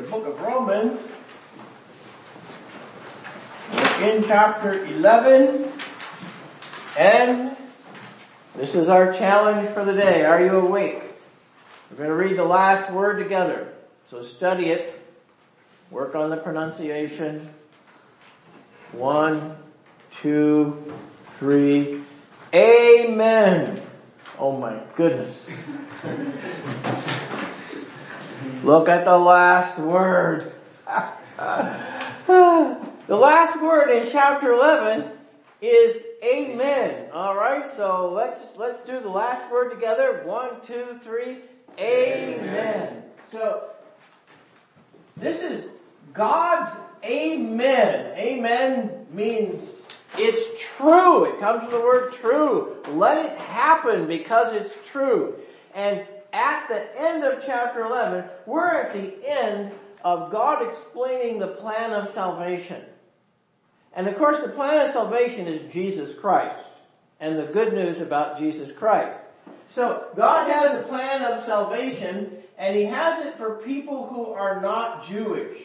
book of Romans. We're in chapter 11, and this is our challenge for the day. Are you awake? We're going to read the last word together. So study it. Work on the pronunciation. 1, 2, 3. Amen. Oh my goodness. Look at the last word. The last word in chapter 11 is amen. Alright, so let's do the last word together. 1, 2, 3. Amen. So, this is God's amen. Amen means it's true. It comes from the word true. Let it happen because it's true. And at the end of chapter 11, we're at the end of God explaining the plan of salvation. And of course, the plan of salvation is Jesus Christ and the good news about Jesus Christ. So God has a plan of salvation, and He has it for people who are not Jewish.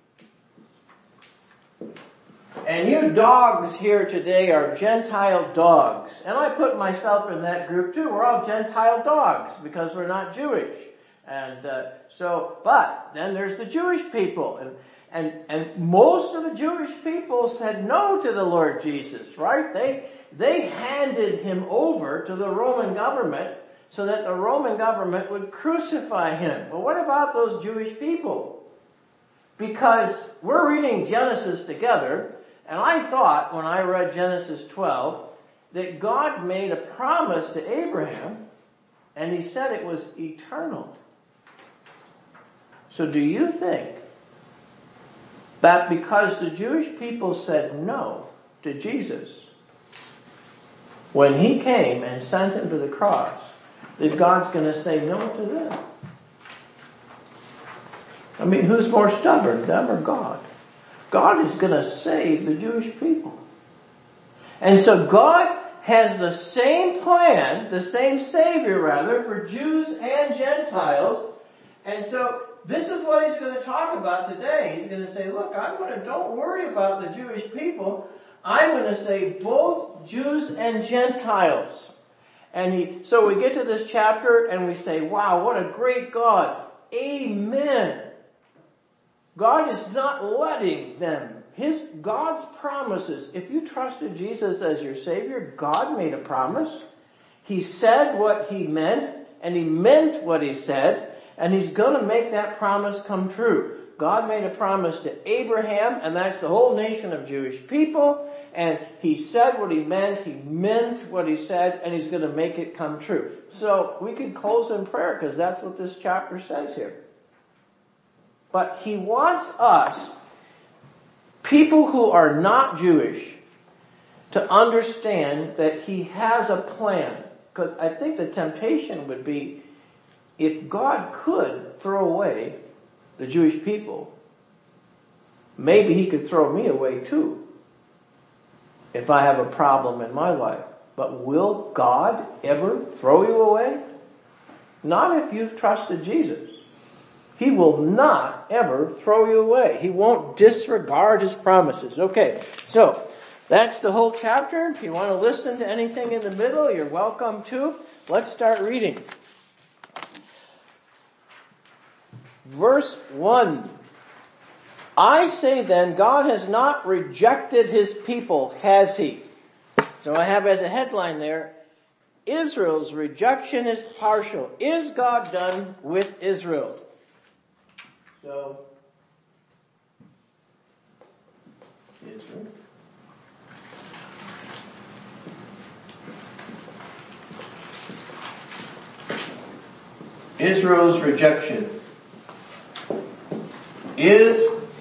And you dogs here today are Gentile dogs. And I put myself in that group too. We're all Gentile dogs because we're not Jewish. But then there's the Jewish people. And most of the Jewish people said no to the Lord Jesus, right? They handed Him over to the Roman government so that the Roman government would crucify Him. But what about those Jewish people? Because we're reading Genesis together, and I thought when I read Genesis 12 that God made a promise to Abraham, and He said it was eternal. So do you think that because the Jewish people said no to Jesus, when He came and sent Him to the cross, that God's going to say no to them? I mean, who's more stubborn, them or God? God is going to save the Jewish people. And so God has the same plan, the same Savior rather, for Jews and Gentiles. And so this is what He's going to talk about today. He's going to say, look, don't worry about the Jewish people. I'm going to save both Jews and Gentiles. So we get to this chapter and we say, wow, what a great God. Amen. God is not letting them. God's promises. If you trusted Jesus as your Savior, God made a promise. He said what He meant, and He meant what He said, and He's going to make that promise come true. God made a promise to Abraham, and that's the whole nation of Jewish people, and He said what He meant what He said, and He's going to make it come true. So we could close in prayer because that's what this chapter says here. But He wants us, people who are not Jewish, to understand that He has a plan. Because I think the temptation would be, if God could throw away the Jewish people, maybe He could throw me away too, if I have a problem in my life. But will God ever throw you away? Not if you've trusted Jesus. He will not ever throw you away. He won't disregard His promises. Okay, so that's the whole chapter. If you want to listen to anything in the middle, you're welcome to. Let's start reading. Verse 1. I say then, God has not rejected His people, has He? So I have as a headline there, Israel's rejection is partial. Is God done with Israel? So, Israel. Israel's rejection is,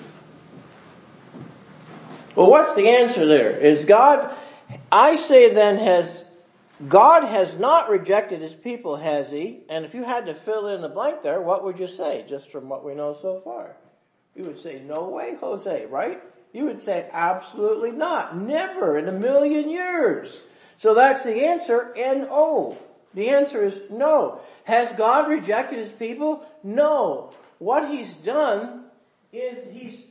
well, what's the answer there? Is God, I say then, God has not rejected His people, has He? And if you had to fill in the blank there, what would you say, just from what we know so far? You would say, no way, Jose, right? You would say, absolutely not. Never in a million years. So that's the answer, N-O. The answer is no. Has God rejected His people? No. What He's done is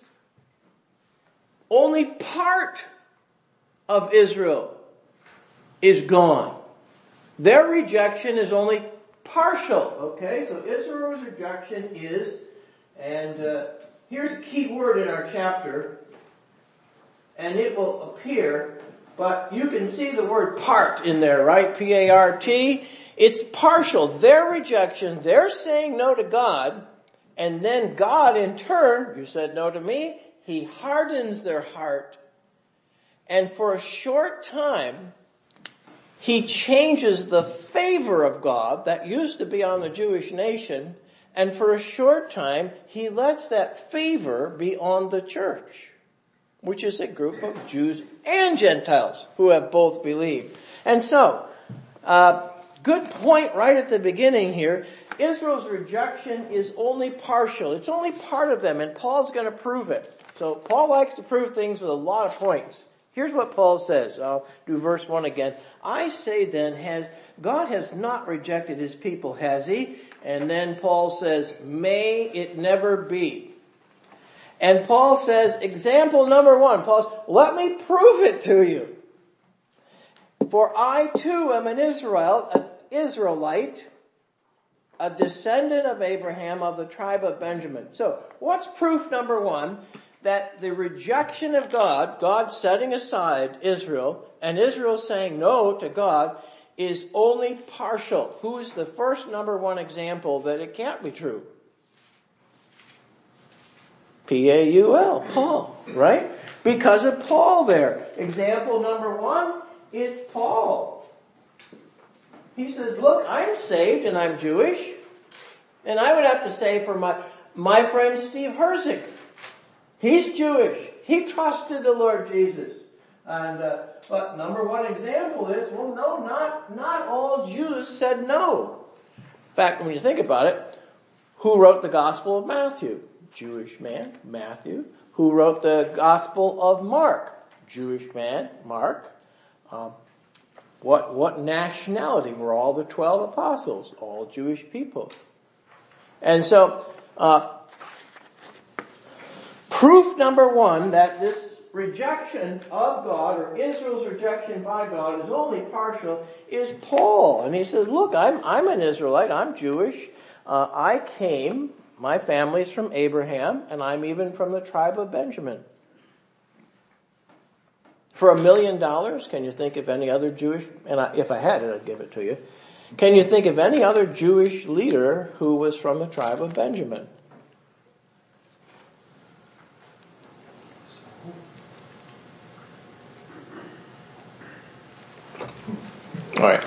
only part of Israel is gone. Their rejection is only partial. Okay, so Israel's rejection is, and here's a key word in our chapter, and it will appear, but you can see the word part in there, right? P-A-R-T. It's partial. Their rejection, they're saying no to God, and then God in turn, you said no to me, He hardens their heart, and for a short time, He changes the favor of God that used to be on the Jewish nation, and for a short time, He lets that favor be on the church, which is a group of Jews and Gentiles who have both believed. And so, good point right at the beginning here. Israel's rejection is only partial. It's only part of them, and Paul's going to prove it. So Paul likes to prove things with a lot of points. Here's what Paul says. I'll do verse 1 again. I say then, God has not rejected His people, has He? And then Paul says, may it never be. And Paul says, example number 1, Paul says, let me prove it to you. For I too am an Israelite, a descendant of Abraham of the tribe of Benjamin. So what's proof number 1? That the rejection of God setting aside Israel, and Israel saying no to God, is only partial. Who's the first number 1 example that it can't be true? P-A-U-L, Paul, right? Because of Paul there. Example number 1, it's Paul. He says, look, I'm saved and I'm Jewish. And I would have to say for my friend Steve Herzik, he's Jewish. He trusted the Lord Jesus. And, but number 1 example is, well, no, not all Jews said no. In fact, when you think about it, who wrote the Gospel of Matthew? Jewish man, Matthew. Who wrote the Gospel of Mark? Jewish man, Mark. What nationality were all the 12 apostles? All Jewish people. And so, proof number 1 that this rejection of God, or Israel's rejection by God, is only partial, is Paul. And he says, look, I'm an Israelite, I'm Jewish, my family's from Abraham, and I'm even from the tribe of Benjamin. For $1 million, can you think of any other Jewish, and if I had it, I'd give it to you. Can you think of any other Jewish leader who was from the tribe of Benjamin? All right.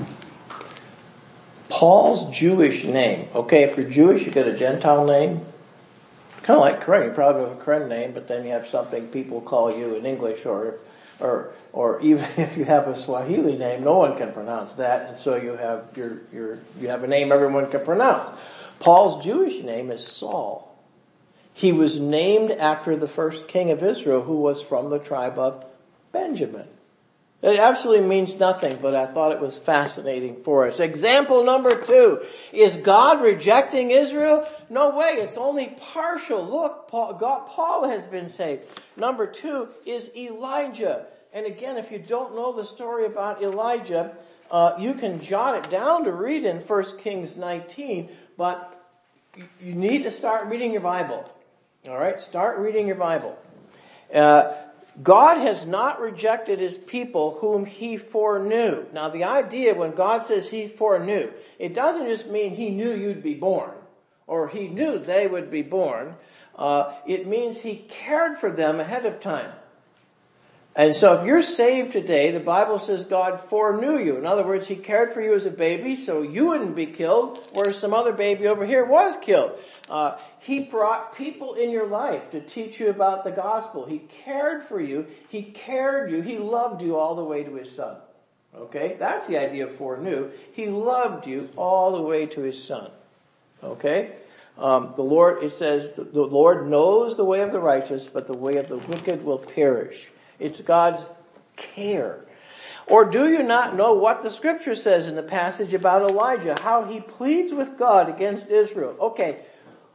Paul's Jewish name. Okay, if you're Jewish, you get a Gentile name. Kind of like Karen. You probably have a Karen name, but then you have something people call you in English, or even if you have a Swahili name, no one can pronounce that, and so you have a name everyone can pronounce. Paul's Jewish name is Saul. He was named after the first king of Israel, who was from the tribe of Benjamin. It absolutely means nothing, but I thought it was fascinating for us. Example number 2. Is God rejecting Israel? No way. It's only partial. Look, Paul has been saved. Number 2 is Elijah. And again, if you don't know the story about Elijah, you can jot it down to read in 1 Kings 19, but you need to start reading your Bible. Alright? Start reading your Bible. God has not rejected His people whom He foreknew. Now the idea when God says He foreknew, it doesn't just mean He knew you'd be born, or He knew they would be born. It means He cared for them ahead of time. And so if you're saved today, the Bible says God foreknew you. In other words, He cared for you as a baby so you wouldn't be killed, whereas some other baby over here was killed. He brought people in your life to teach you about the gospel. He cared for you. He cared you. He loved you all the way to His Son. Okay? That's the idea of foreknew. He loved you all the way to His Son. Okay? It says, the Lord knows the way of the righteous, but the way of the wicked will perish. It's God's care. Or do you not know what the scripture says in the passage about Elijah, how he pleads with God against Israel? Okay,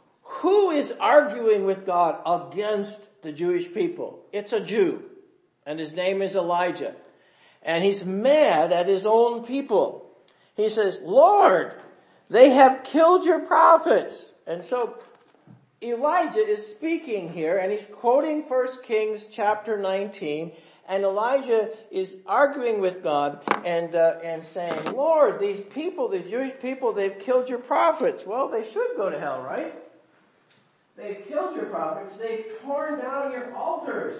who is arguing with God against the Jewish people? It's a Jew, and his name is Elijah. And he's mad at his own people. He says, Lord, they have killed your prophets. And so Elijah is speaking here, and he's quoting 1 Kings chapter 19, and Elijah is arguing with God and saying, Lord, these people, the Jewish people, they've killed your prophets. Well, they should go to hell, right? They've killed your prophets. They've torn down your altars.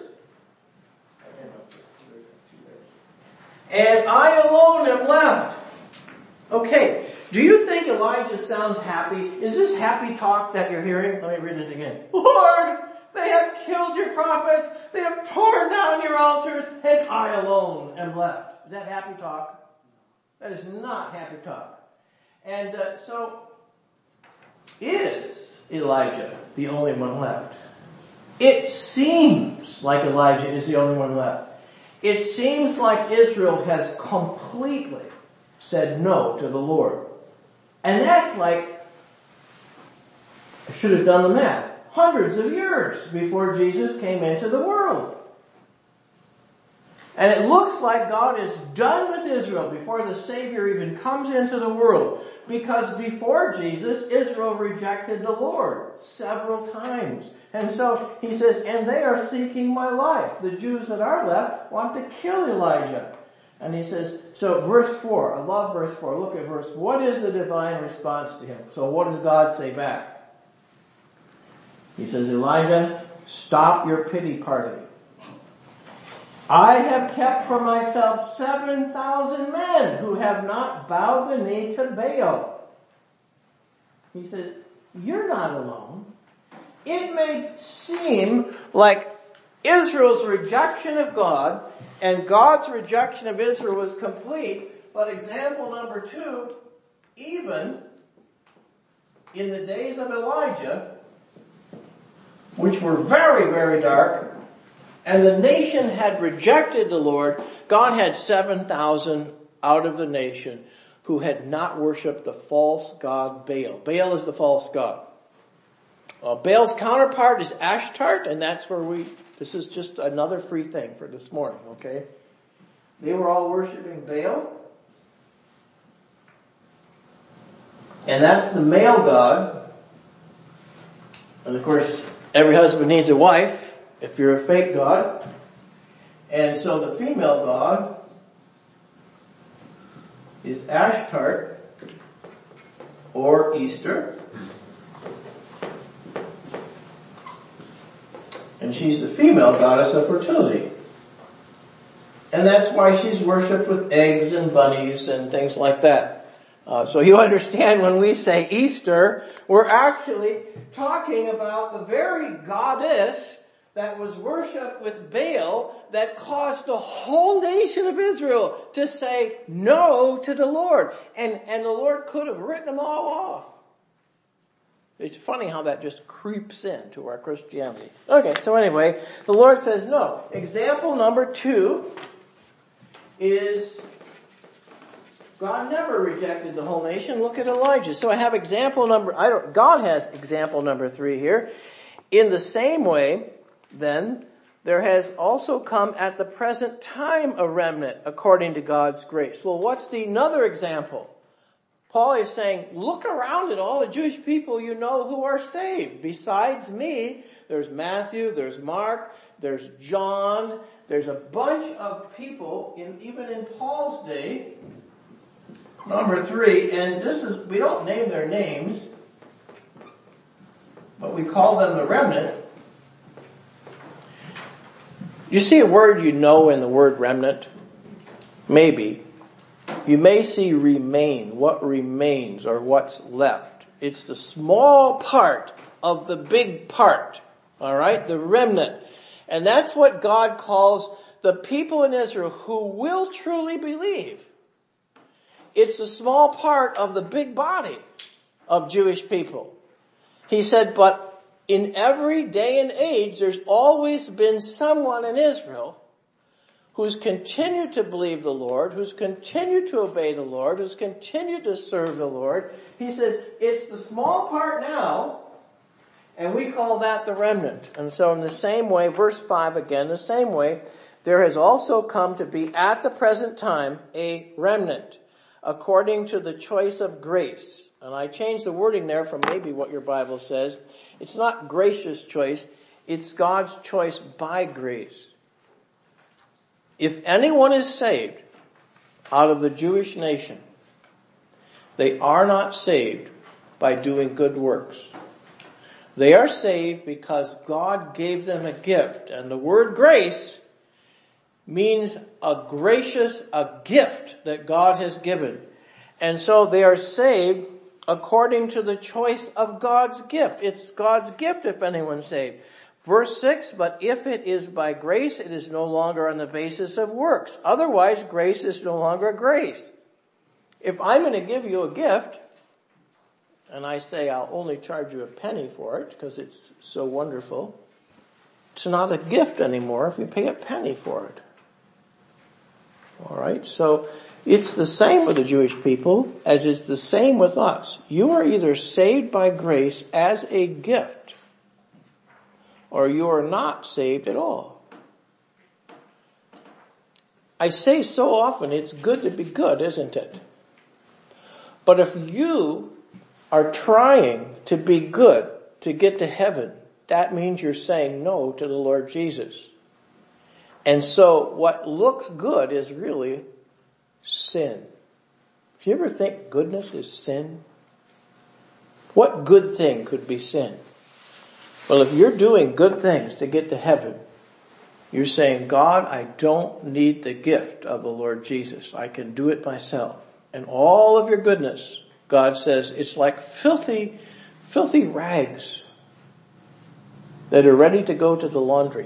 And I alone am left. Okay. Do you think Elijah sounds happy? Is this happy talk that you're hearing? Let me read this again. Lord, they have killed your prophets. They have torn down your altars. And I alone am left. Is that happy talk? That is not happy talk. And so, is Elijah the only one left? It seems like Elijah is the only one left. It seems like Israel has completely said no to the Lord. And that's like, I should have done the math, hundreds of years before Jesus came into the world. And it looks like God is done with Israel before the Savior even comes into the world. Because before Jesus, Israel rejected the Lord several times. And so he says, and they are seeking my life. The Jews that are left want to kill Elijah. And he says, so verse 4, I love verse 4. Look at verse 4. What is the divine response to him? So what does God say back? He says, Elijah, stop your pity party. I have kept for myself 7,000 men who have not bowed the knee to Baal. He says, you're not alone. It may seem like Israel's rejection of God and God's rejection of Israel was complete, but example number 2, even in the days of Elijah, which were very, very dark, and the nation had rejected the Lord, God had 7,000 out of the nation who had not worshipped the false god Baal. Baal is the false god. Baal's counterpart is Ashtart, and that's where this is just another free thing for this morning, okay? They were all worshiping Baal. And that's the male god. And of course, every husband needs a wife if you're a fake god. And so the female god is Ashtart or Easter. And she's the female goddess of fertility. And that's why she's worshipped with eggs and bunnies and things like that. So you understand when we say Easter, we're actually talking about the very goddess that was worshipped with Baal that caused the whole nation of Israel to say no to the Lord. And the Lord could have written them all off. It's funny how that just creeps into our Christianity. Okay, so anyway, the Lord says no. Example number 2 is God never rejected the whole nation. Look at Elijah. So I have God has example number 3 here. In the same way, then, there has also come at the present time a remnant according to God's grace. Well, what's another example? Paul is saying, look around at all the Jewish people you know who are saved. Besides me, there's Matthew, there's Mark, there's John, there's a bunch of people, even in Paul's day. Number 3, and we don't name their names, but we call them the remnant. You see a word you know in the word remnant? Maybe. You may see remain, what remains or what's left. It's the small part of the big part. Alright? The remnant. And that's what God calls the people in Israel who will truly believe. It's the small part of the big body of Jewish people. He said, but in every day and age, there's always been someone in Israel who's continued to believe the Lord, who's continued to obey the Lord, who's continued to serve the Lord. He says, it's the small part now, And we call that the remnant. And so in the same way, verse 5 again, the same way, there has also come to be at the present time a remnant, according to the choice of grace. And I changed the wording there from maybe what your Bible says. It's not gracious choice, it's God's choice by grace. If anyone is saved out of the Jewish nation, they are not saved by doing good works. They are saved because God gave them a gift. And the word grace means a gift that God has given. And so they are saved according to the choice of God's gift. It's God's gift if anyone's saved. Verse 6, but if it is by grace, it is no longer on the basis of works. Otherwise, grace is no longer grace. If I'm going to give you a gift, and I say I'll only charge you a penny for it because it's so wonderful, it's not a gift anymore if you pay a penny for it. Alright, so it's the same with the Jewish people as it's the same with us. You are either saved by grace as a gift, or you are not saved at all. I say so often, it's good to be good, isn't it? But if you are trying to be good to get to heaven, that means you're saying no to the Lord Jesus. And so what looks good is really sin. Do you ever think goodness is sin? What good thing could be sin? Well, if you're doing good things to get to heaven, you're saying, God, I don't need the gift of the Lord Jesus. I can do it myself. And all of your goodness, God says, it's like filthy rags that are ready to go to the laundry.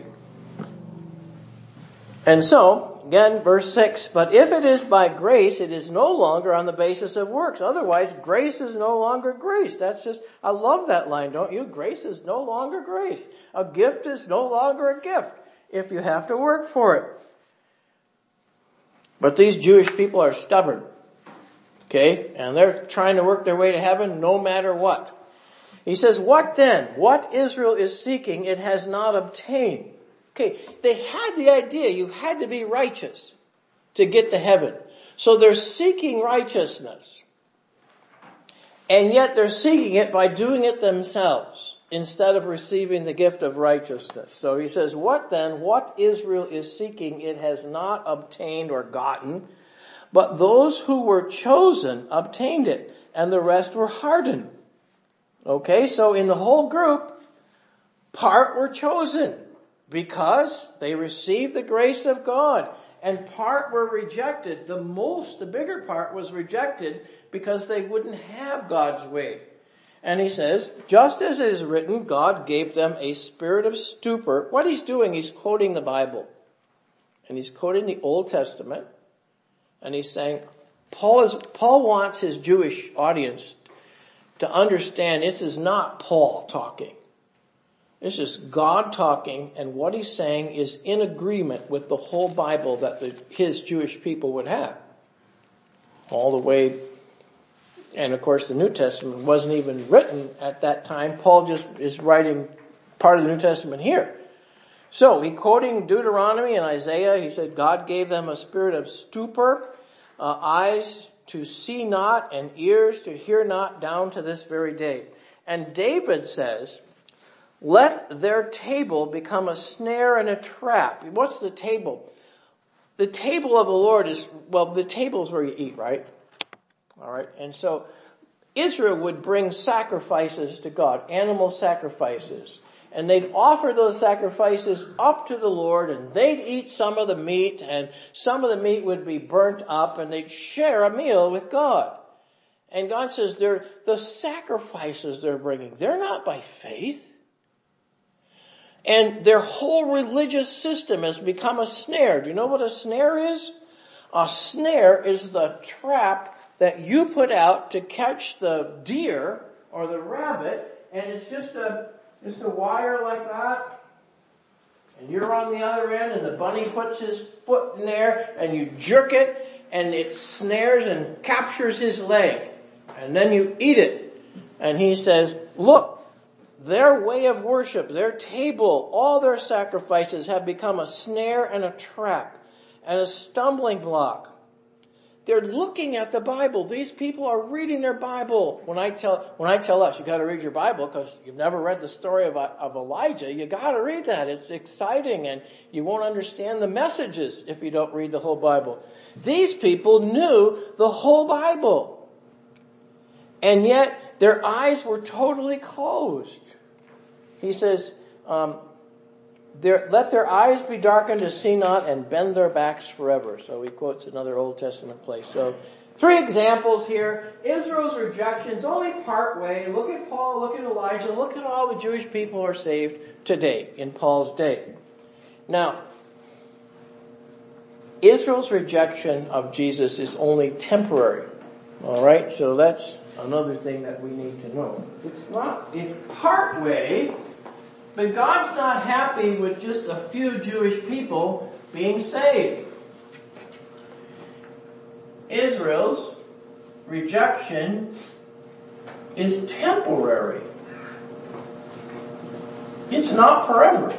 And so, again, verse 6, but if it is by grace, it is no longer on the basis of works. Otherwise, grace is no longer grace. That's just, I love that line, don't you? Grace is no longer grace. A gift is no longer a gift if you have to work for it. But these Jewish people are stubborn. Okay? And they're trying to work their way to heaven no matter what. He says, what then? What Israel is seeking, it has not obtained. Okay, they had the idea you had to be righteous to get to heaven. So they're seeking righteousness. And yet they're seeking it by doing it themselves instead of receiving the gift of righteousness. So he says, what then? What Israel is seeking, it has not obtained or gotten, but those who were chosen obtained it, and the rest were hardened. Okay, so in the whole group, part were chosen because they received the grace of God, and part were rejected. The bigger part was rejected because they wouldn't have God's way. And he says, just as it is written, God gave them a spirit of stupor. What he's doing, he's quoting the Bible. And he's quoting the Old Testament. And he's saying, Paul wants his Jewish audience to understand this is not Paul talking. This is God talking, and what he's saying is in agreement with the whole Bible that his Jewish people would have. All the way, and of course the New Testament wasn't even written at that time. Paul just is writing part of the New Testament here. So, he quoting Deuteronomy and Isaiah, he said God gave them a spirit of stupor, eyes to see not and ears to hear not down to this very day. And David says, let their table become a snare and a trap. What's the table? The table of the Lord is, well, the table is where you eat, right? Alright, and so Israel would bring sacrifices to God, animal sacrifices. And they'd offer those sacrifices up to the Lord, and they'd eat some of the meat, and some of the meat would be burnt up, and they'd share a meal with God. And God says the sacrifices they're bringing, they're not by faith. And their whole religious system has become a snare. Do you know what a snare is? A snare is the trap that you put out to catch the deer or the rabbit, and it's just a wire like that. And you're on the other end, and the bunny puts his foot in there, and you jerk it, and it snares and captures his leg. And then you eat it. And he says, look, their way of worship, their table, all their sacrifices have become a snare and a trap and a stumbling block. They're looking at the Bible. These people are reading their Bible. When I tell us, you got to read your Bible because you've never read the story of Elijah, you got to read that. It's exciting, and you won't understand the messages if you don't read the whole Bible. These people knew the whole Bible, and yet their eyes were totally closed. He says, let their eyes be darkened to see not and bend their backs forever. So he quotes another Old Testament place. So 3 examples here. Israel's rejection is only part way. Look at Paul, look at Elijah, look at all the Jewish people who are saved today in Paul's day. Now, Israel's rejection of Jesus is only temporary. Alright, so that's another thing that we need to know. It's part way. But God's not happy with just a few Jewish people being saved. Israel's rejection is temporary. It's not forever.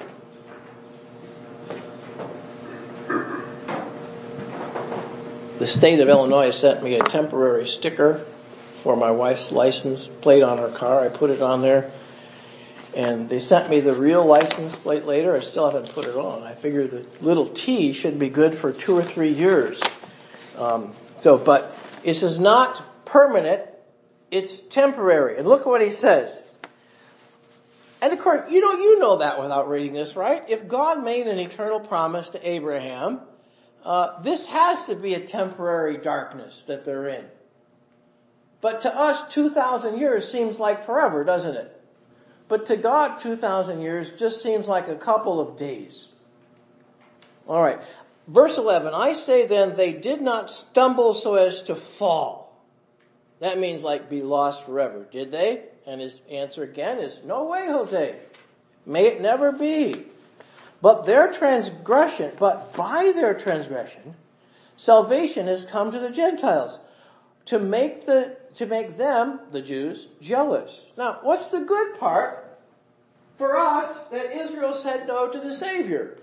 The state of Illinois sent me a temporary sticker for my wife's license plate on her car. I put it on there. And they sent me the real license plate later. I still haven't put it on. I figure the little T should be good for 2 or 3 years. But it is not permanent. It's temporary. And look at what he says. And of course, you know that without reading this, right? If God made an eternal promise to Abraham, this has to be a temporary darkness that they're in. But to us, 2,000 years seems like forever, doesn't it? But to God, 2,000 years just seems like a couple of days. All right. Verse 11, I say then they did not stumble so as to fall. That means like be lost forever. Did they? And his answer again is, no way, Jose. May it never be. But by their transgression, salvation has come to the Gentiles to make them, the Jews, jealous. Now, what's the good part for us that Israel said no to the Savior?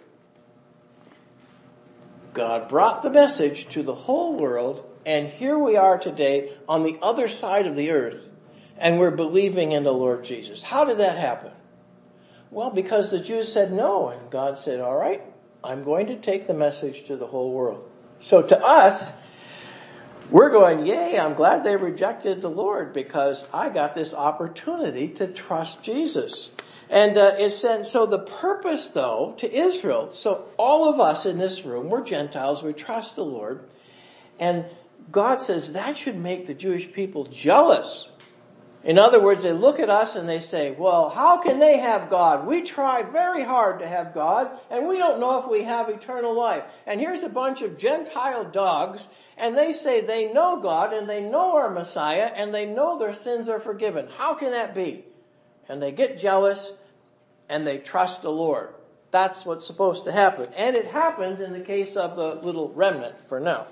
God brought the message to the whole world, and here we are today on the other side of the earth, and we're believing in the Lord Jesus. How did that happen? Well, because the Jews said no, and God said, all right, I'm going to take the message to the whole world. So to us, we're going, yay, I'm glad they rejected the Lord because I got this opportunity to trust Jesus. And it said, so the purpose though to Israel, so all of us in this room, we're Gentiles, we trust the Lord. And God says that should make the Jewish people jealous. In other words, they look at us and they say, well, how can they have God? We tried very hard to have God, and we don't know if we have eternal life. And here's a bunch of Gentile dogs, and they say they know God, and they know our Messiah, and they know their sins are forgiven. How can that be? And they get jealous, and they trust the Lord. That's what's supposed to happen. And it happens in the case of the little remnant for now.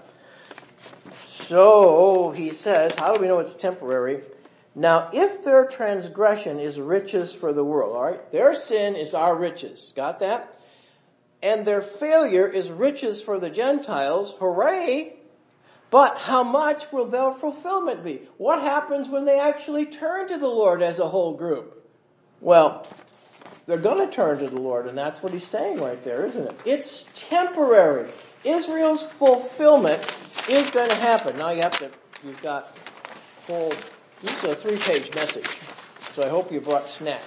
So, he says, how do we know it's temporary? Now, if their transgression is riches for the world, all right? Their sin is our riches. Got that? And their failure is riches for the Gentiles. Hooray! But how much will their fulfillment be? What happens when they actually turn to the Lord as a whole group? Well, they're going to turn to the Lord, and that's what he's saying right there, isn't it? It's temporary. Israel's fulfillment is going to happen. Now you've got whole. This is a 3-page message, so I hope you brought snacks.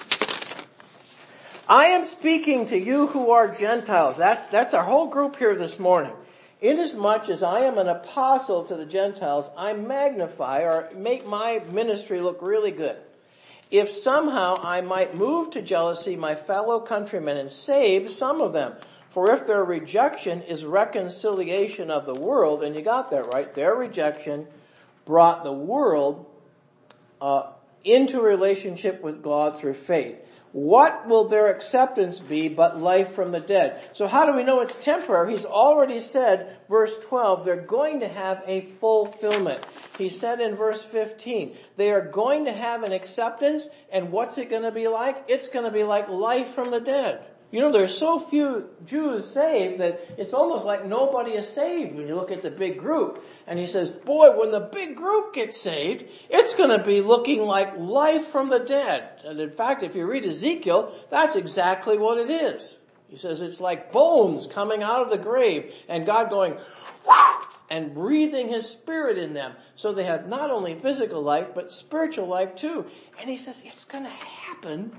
I am speaking to you who are Gentiles. That's our whole group here this morning. Inasmuch as I am an apostle to the Gentiles, I magnify or make my ministry look really good. If somehow I might move to jealousy my fellow countrymen and save some of them. For if their rejection is reconciliation of the world, and you got that right, their rejection brought the world into a relationship with God through faith. What will their acceptance be but life from the dead? So how do we know it's temporary? He's already said, verse 12, they're going to have a fulfillment. He said in verse 15, they are going to have an acceptance, and what's it going to be like? It's going to be like life from the dead. You know, there's so few Jews saved that it's almost like nobody is saved when you look at the big group. And he says, boy, when the big group gets saved, it's going to be looking like life from the dead. And in fact, if you read Ezekiel, that's exactly what it is. He says it's like bones coming out of the grave and God going, wah! And breathing his spirit in them. So they have not only physical life, but spiritual life too. And he says it's going to happen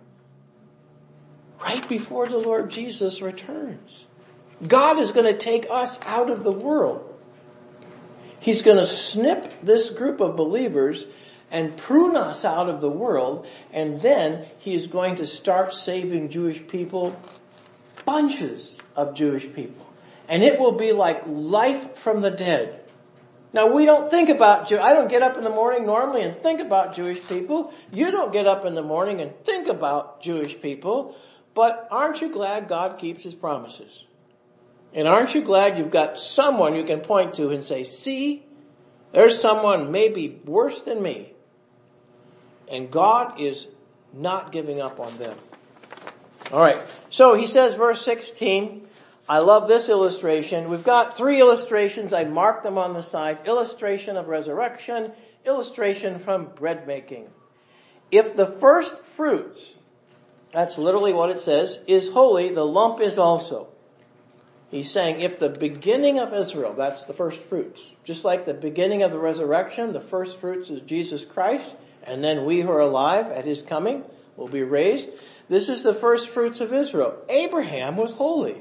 right before the Lord Jesus returns. God is going to take us out of the world. He's going to snip this group of believers and prune us out of the world, and then he's going to start saving Jewish people, bunches of Jewish people. And it will be like life from the dead. Now we don't think about I don't get up in the morning normally and think about Jewish people. You don't get up in the morning and think about Jewish people. But aren't you glad God keeps his promises? And aren't you glad you've got someone you can point to and say, see, there's someone maybe worse than me. And God is not giving up on them. All right. So he says, verse 16, I love this illustration. We've got 3 illustrations. I marked them on the side. Illustration of resurrection, illustration from bread making. If the first fruits, that's literally what it says, is holy, the lump is also. He's saying if the beginning of Israel, that's the first fruits, just like the beginning of the resurrection, the first fruits is Jesus Christ, and then we who are alive at his coming will be raised. This is the first fruits of Israel. Abraham was holy.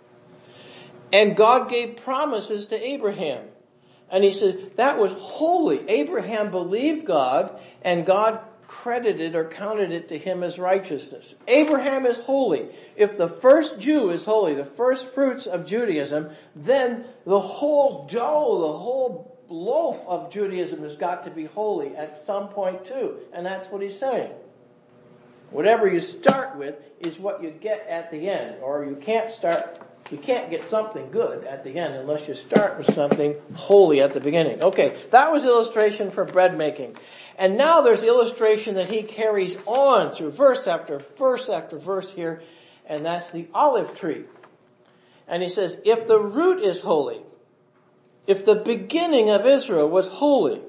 And God gave promises to Abraham. And he said that was holy. Abraham believed God, and God credited or counted it to him as righteousness. Abraham is holy. If the first Jew is holy, the first fruits of Judaism, then the whole dough, the whole loaf of Judaism has got to be holy at some point too. And that's what he's saying. Whatever you start with is what you get at the end. Or you can't get something good at the end unless you start with something holy at the beginning. Okay, that was illustration for bread making. And now there's illustration that he carries on through verse after verse after verse here, and that's the olive tree. And he says, if the root is holy, if the beginning of Israel was holy,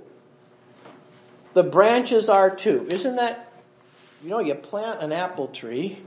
the branches are too. Isn't that, you plant an apple tree,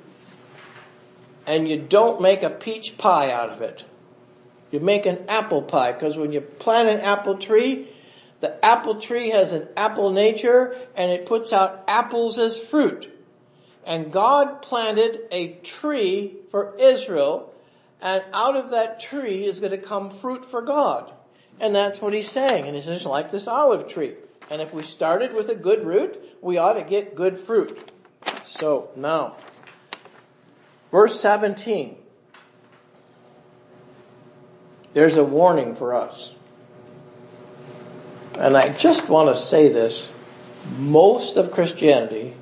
and you don't make a peach pie out of it. You make an apple pie, because when you plant an apple tree, the apple tree has an apple nature, and it puts out apples as fruit. And God planted a tree for Israel, and out of that tree is going to come fruit for God. And that's what he's saying. And it's like this olive tree. And if we started with a good root, we ought to get good fruit. So now, verse 17. There's a warning for us. And I just want to say this. Most of Christianity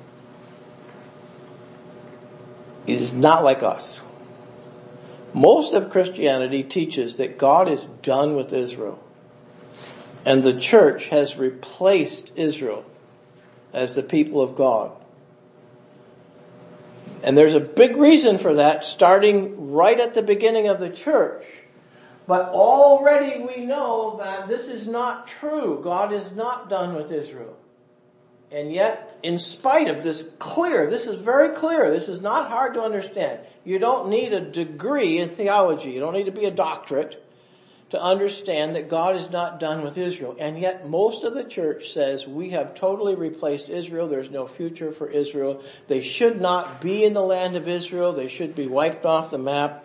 is not like us. Most of Christianity teaches that God is done with Israel. And the church has replaced Israel as the people of God. And there's a big reason for that, starting right at the beginning of the church. But already we know that this is not true. God is not done with Israel. And yet, in spite of this this is very clear. This is not hard to understand. You don't need a degree in theology. You don't need to be a doctorate to understand that God is not done with Israel. And yet, most of the church says we have totally replaced Israel. There's no future for Israel. They should not be in the land of Israel. They should be wiped off the map.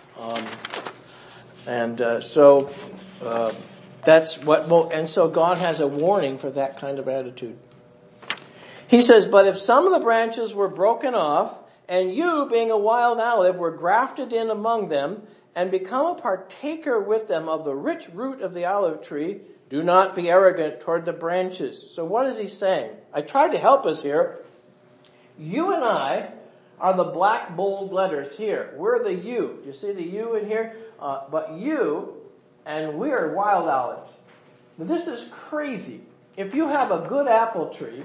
That's what, and so God has a warning for that kind of attitude. He says, but if some of the branches were broken off, and you, being a wild olive, were grafted in among them, and become a partaker with them of the rich root of the olive tree, do not be arrogant toward the branches. So what is he saying? I tried to help us here. You and I are the black bold letters here. We're the U. Do you see the U in here? But you, and we are wild olives. Now, this is crazy. If you have a good apple tree,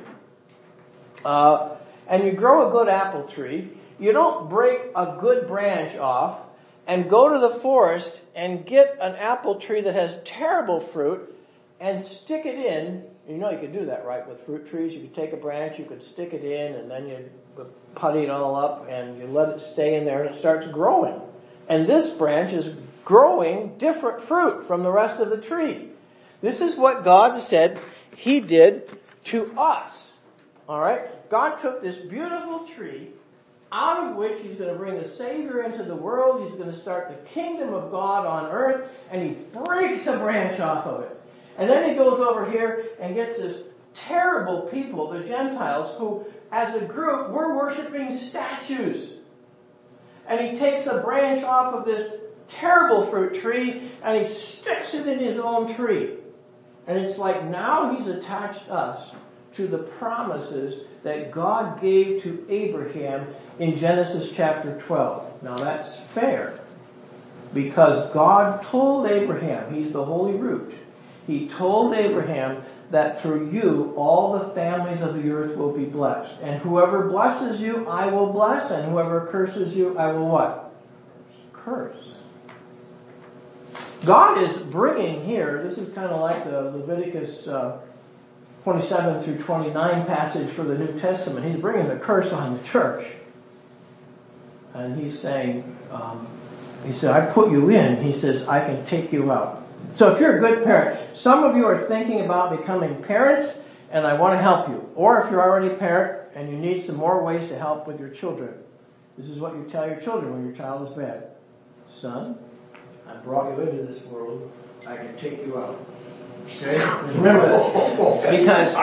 and you grow a good apple tree, you don't break a good branch off and go to the forest and get an apple tree that has terrible fruit and stick it in. You know you could do that, right, with fruit trees. You could take a branch, you could stick it in, and then you putty it all up, and you let it stay in there, and it starts growing. And this branch is growing different fruit from the rest of the tree. This is what God said He did to us. Alright? God took this beautiful tree, out of which He's going to bring a Savior into the world. He's going to start the kingdom of God on earth, and He breaks a branch off of it. And then He goes over here and gets this terrible people, the Gentiles, who, as a group, were worshiping statues. And He takes a branch off of this terrible fruit tree, and He sticks it in His own tree. And it's like now He's attached us to the promises that God gave to Abraham in Genesis chapter 12. Now that's fair, because God told Abraham, He's the Holy Root, He told Abraham that through you all the families of the earth will be blessed. And whoever blesses you, I will bless, and whoever curses you, I will what? Curse. God is bringing here, this is kind of like the Leviticus 27 through 29 passage for the New Testament. He's bringing the curse on the church. And He's saying, He said, I put you in. He says, I can take you out. So if you're a good parent, some of you are thinking about becoming parents, and I want to help you. Or if you're already a parent and you need some more ways to help with your children, this is what you tell your children when your child is bad. Son, I brought you into this world. I can take you out. Okay? Remember that. Because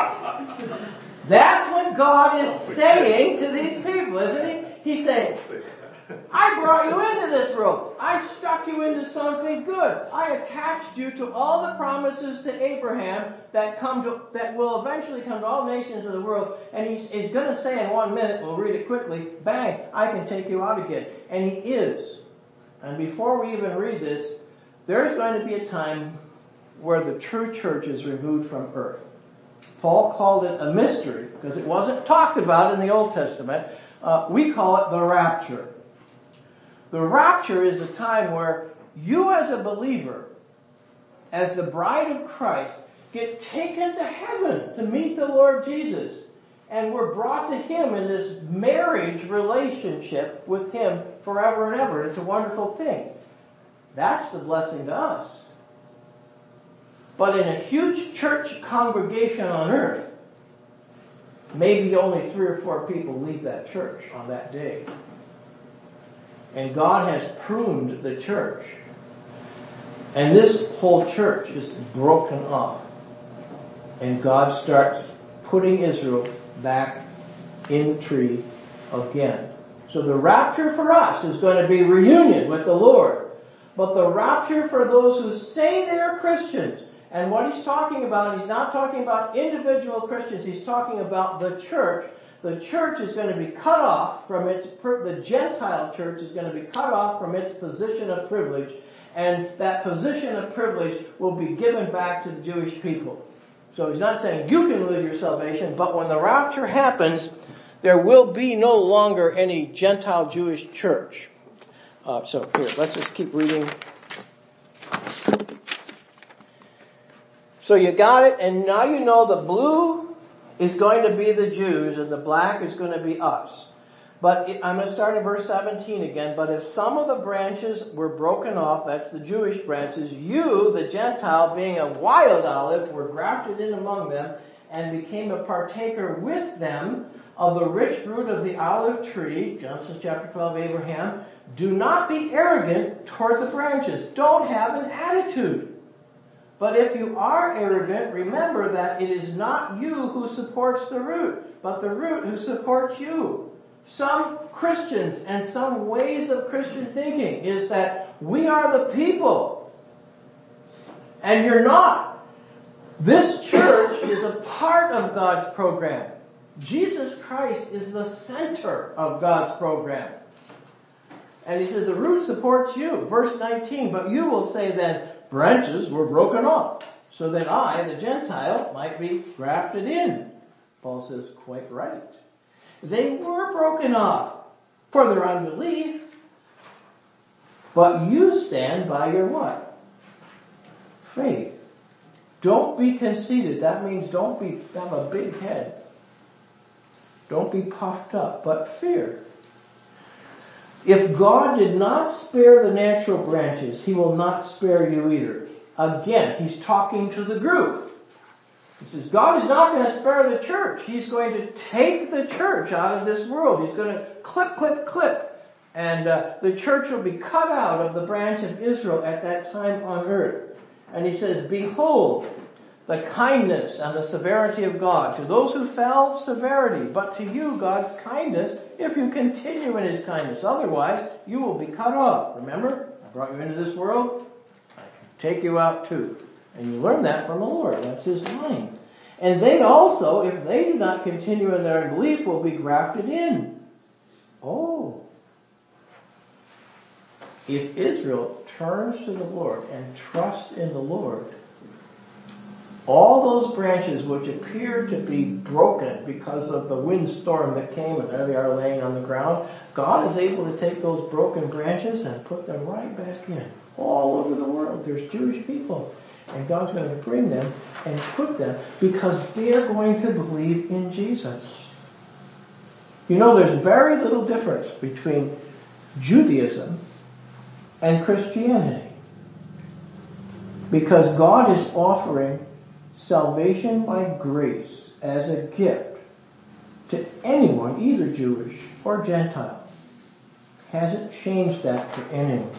that's what God is saying to these people, isn't He? He's saying, I brought you into this world. I stuck you into something good. I attached you to all the promises to Abraham that will eventually come to all nations of the world. And he's going to say in 1 minute, we'll read it quickly, bang, I can take you out again. And He is. And before we even read this, there's going to be a time where the true church is removed from earth. Paul called it a mystery because it wasn't talked about in the Old Testament. We call it the rapture. The rapture is a time where you as a believer, as the bride of Christ, get taken to heaven to meet the Lord Jesus. And we're brought to Him in this marriage relationship with Him forever and ever. It's a wonderful thing. That's the blessing to us. But in a huge church congregation on earth, maybe only 3 or 4 people leave that church on that day. And God has pruned the church. And this whole church is broken off. And God starts putting Israel back in the tree again. So the rapture for us is going to be reunion with the Lord. But the rapture for those who say they are Christians, and what He's talking about, He's not talking about individual Christians, He's talking about the church. The church is going to be cut off from the Gentile church is going to be cut off from its position of privilege, and that position of privilege will be given back to the Jewish people. So He's not saying you can lose your salvation, but when the rapture happens, there will be no longer any Gentile Jewish church. So here, let's just keep reading. So you got it, and now you know the blue is going to be the Jews and the black is going to be us. But I'm going to start in verse 17 again. But if some of the branches were broken off, that's the Jewish branches, you, the Gentile, being a wild olive, were grafted in among them and became a partaker with them of the rich fruit of the olive tree. Genesis chapter 12, Abraham. Do not be arrogant toward the branches. Don't have an attitude. But if you are arrogant, remember that it is not you who supports the root, but the root who supports you. Some Christians and some ways of Christian thinking is that we are the people. And you're not. This church is a part of God's program. Jesus Christ is the center of God's program. And he says, the root supports you. Verse 19, but you will say then, branches were broken off, so that I, the Gentile, might be grafted in. Paul says, quite right. They were broken off for their unbelief, but you stand by your what? Faith. Don't be conceited. That means don't have a big head. Don't be puffed up, but fear. If God did not spare the natural branches, he will not spare you either. Again, he's talking to the group. He says, God is not going to spare the church. He's going to take the church out of this world. He's going to clip, clip, clip. And the church will be cut out of the branch of Israel at that time on earth. And he says, behold, the kindness and the severity of God. To those who fell, severity. But to you, God's kindness, if you continue in his kindness. Otherwise, you will be cut off. Remember, I brought you into this world. I can take you out too. And you learn that from the Lord. That's his line. And they also, if they do not continue in their unbelief, will be grafted in. Oh. If Israel turns to the Lord and trusts in the Lord, all those branches which appear to be broken because of the windstorm that came, and there they are laying on the ground, God is able to take those broken branches and put them right back in. All over the world, there's Jewish people. And God's going to bring them and put them because they're going to believe in Jesus. You know, there's very little difference between Judaism and Christianity. Because God is offering salvation by grace as a gift to anyone, either Jewish or Gentile. Hasn't changed that for anyone.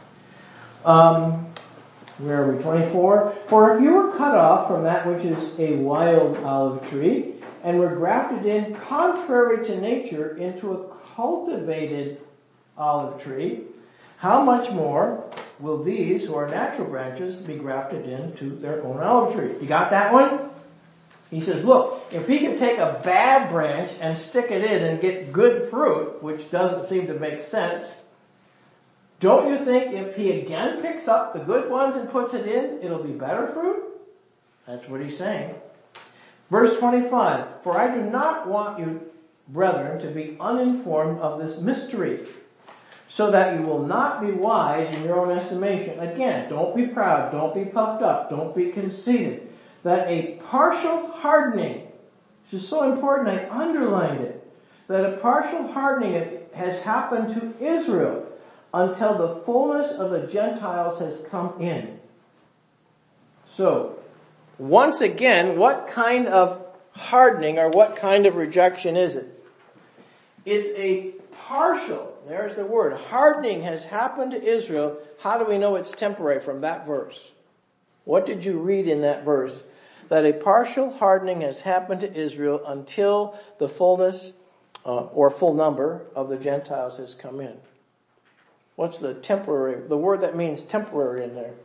Where are we? 24. For if you were cut off from that which is a wild olive tree, and were grafted in contrary to nature into a cultivated olive tree, how much more will these who are natural branches be grafted into their own olive tree? You got that one? He says, look, if he could take a bad branch and stick it in and get good fruit, which doesn't seem to make sense, don't you think if he again picks up the good ones and puts it in, it'll be better fruit? That's what he's saying. Verse 25, for I do not want you, brethren, to be uninformed of this mystery, so that you will not be wise in your own estimation. Again, don't be proud, don't be puffed up, don't be conceited. That a partial hardening, this is so important, I underlined it, that a partial hardening has happened to Israel until the fullness of the Gentiles has come in. So, once again, what kind of hardening or what kind of rejection is it? It's a partial, there's the word, hardening has happened to Israel. How do we know it's temporary from that verse? What did you read in that verse? That a partial hardening has happened to Israel until the fullness or full number of the Gentiles has come in. What's the temporary, the word that means temporary in there?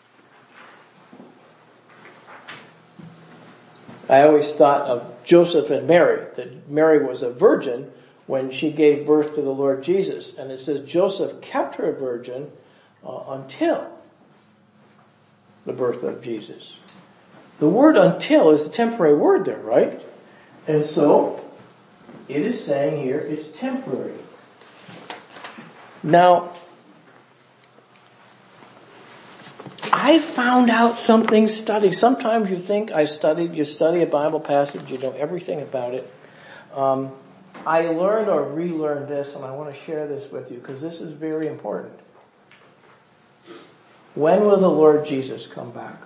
I always thought of Joseph and Mary, that Mary was a virgin when she gave birth to the Lord Jesus. And it says Joseph kept her a virgin until the birth of Jesus. The word until is the temporary word there, right? And so, it is saying here it's temporary. Now, I found out something studying. Sometimes you think you study a Bible passage, you know everything about it. I learned or relearned this, and I want to share this with you because this is very important. When will the Lord Jesus come back?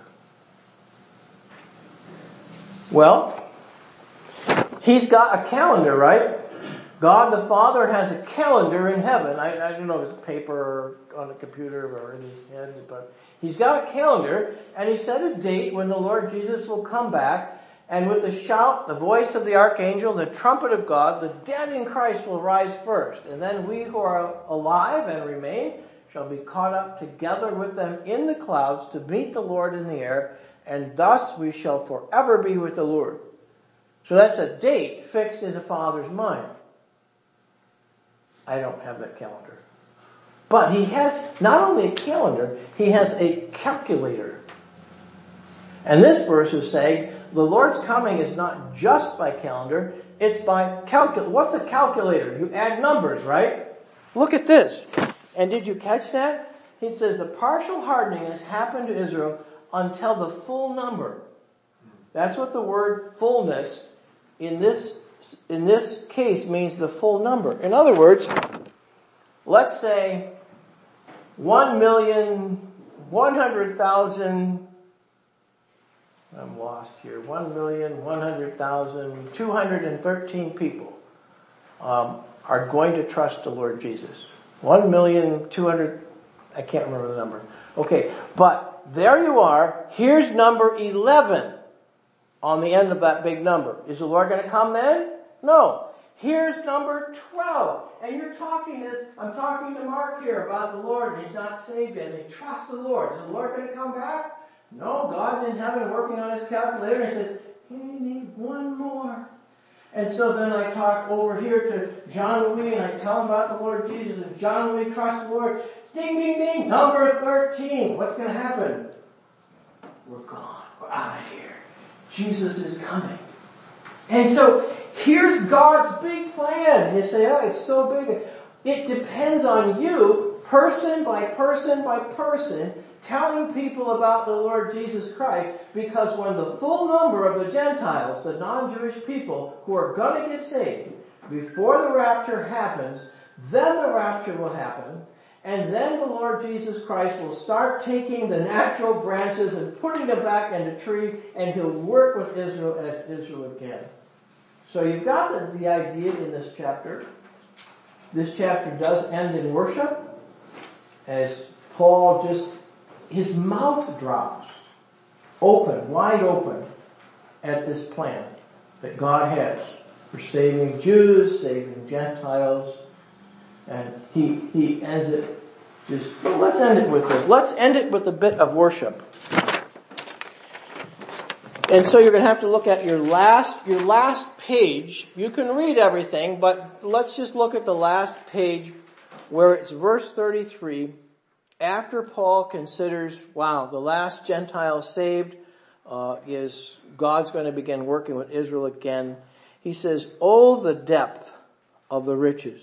Well, he's got a calendar, right? God the Father has a calendar in heaven. I don't know if it's paper or on a computer or in his head, but he's got a calendar, and he set a date when the Lord Jesus will come back, and with the shout, the voice of the archangel, the trumpet of God, the dead in Christ will rise first, and then we who are alive and remain shall be caught up together with them in the clouds to meet the Lord in the air, and thus we shall forever be with the Lord. So that's a date fixed in the Father's mind. I don't have that calendar. But he has not only a calendar, he has a calculator. And this verse is saying the Lord's coming is not just by calendar, it's by calculator. What's a calculator? You add numbers, right? Look at this. And did you catch that? It says the partial hardening has happened to Israel until the full number. That's what the word fullness in this case means, the full number. In other words, let's say 1,100,000, I'm lost here, 1,100,213 people are going to trust the Lord Jesus. 1,200,000, I can't remember the number. Okay, but there you are. Here's number 11 on the end of that big number. Is the Lord going to come then? No. Here's number 12. And I'm talking to Mark here about the Lord, and he's not saved yet, and he trusts the Lord. Is the Lord going to come back? No, God's in heaven working on his calculator, and he says, you need one more. And so then I talk over here to John Louis, and I tell him about the Lord Jesus, and John Louis trusts the Lord. Ding, ding, ding, number 13. What's going to happen? We're gone. We're out of here. Jesus is coming. And so, here's God's big plan. You say, oh, it's so big. It depends on you, person by person by person, telling people about the Lord Jesus Christ, because when the full number of the Gentiles, the non-Jewish people who are going to get saved, before the rapture happens, then the rapture will happen, and then the Lord Jesus Christ will start taking the natural branches and putting them back in the tree, and he'll work with Israel as Israel again. So you've got the idea in this chapter. This chapter does end in worship, as Paul his mouth drops open, wide open, at this plan that God has for saving Jews, saving Gentiles, and he ends it let's end it with this. Let's end it with a bit of worship. And so you're going to have to look at your last page. You can read everything, but let's just look at the last page where it's verse 33. After Paul considers, the last Gentile saved is God's going to begin working with Israel again. He says, oh, the depth of the riches.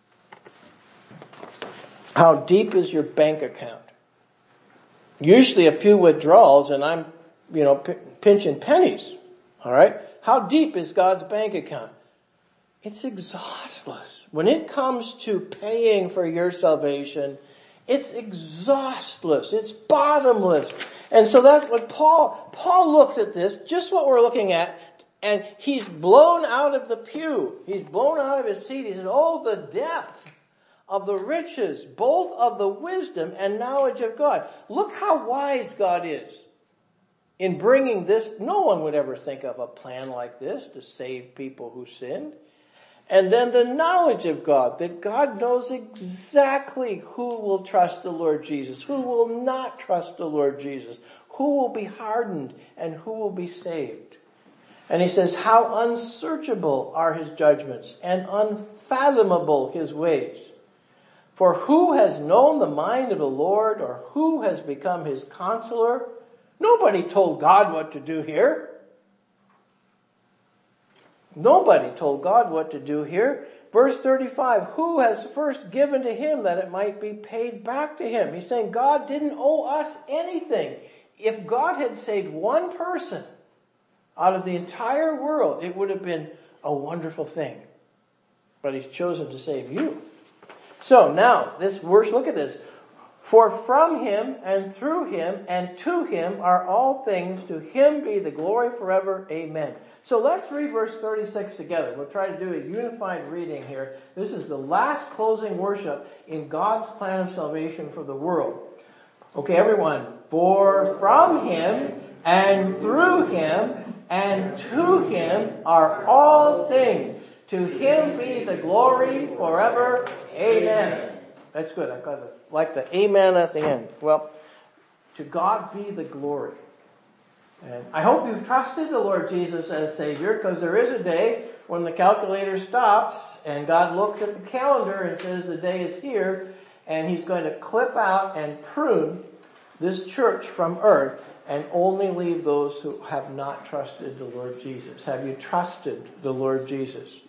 How deep is your bank account? Usually a few withdrawals and I'm, pinching pennies. All right? How deep is God's bank account? It's exhaustless. When it comes to paying for your salvation, it's exhaustless. It's bottomless. And so that's what Paul looks at this, just what we're looking at, and he's blown out of the pew. He's blown out of his seat. He says, oh, the depth of the riches, both of the wisdom and knowledge of God. Look how wise God is in bringing this. No one would ever think of a plan like this to save people who sinned. And then the knowledge of God, that God knows exactly who will trust the Lord Jesus, who will not trust the Lord Jesus, who will be hardened and who will be saved. And he says, how unsearchable are his judgments and unfathomable his ways. For who has known the mind of the Lord, or who has become his counselor? Nobody told God what to do here. Nobody told God what to do here. Verse 35, who has first given to him that it might be paid back to him? He's saying God didn't owe us anything. If God had saved one person out of the entire world, it would have been a wonderful thing. But he's chosen to save you. So now, this verse, look at this. For from him and through him and to him are all things. To him be the glory forever. Amen. So let's read verse 36 together. We'll try to do a unified reading here. This is the last closing worship in God's plan of salvation for the world. Okay, everyone. For from him and through him and to him are all things. To him be the glory forever. Amen. That's good. I like the amen at the end. Well, to God be the glory. And I hope you've trusted the Lord Jesus as Savior, because there is a day when the calculator stops and God looks at the calendar and says the day is here, and He's going to clip out and prune this church from earth and only leave those who have not trusted the Lord Jesus. Have you trusted the Lord Jesus?